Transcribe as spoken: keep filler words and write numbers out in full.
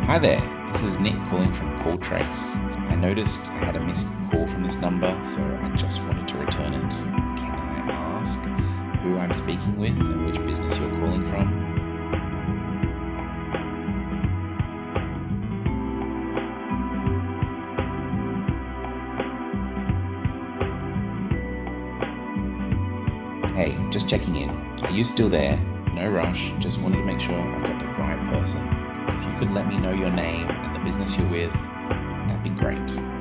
Hi there, this is Nick calling from Call Trace. I noticed I had a missed call from this number, so I just wanted to return it. Can I ask who I'm speaking with and which business you're calling from? Hey, just checking in. Are you still there? No rush, just wanted to make sure I've got the right person. If you could let me know your name and the business you're with, that'd be great.